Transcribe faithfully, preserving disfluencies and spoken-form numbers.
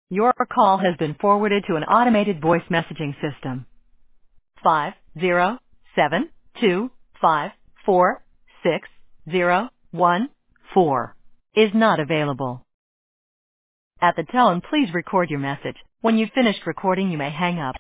Your call has been forwarded to an automated voice messaging system. Five zero seven two five four six zero one four is not available. At the tone, please record your message. When you've finished recording, you may hang up.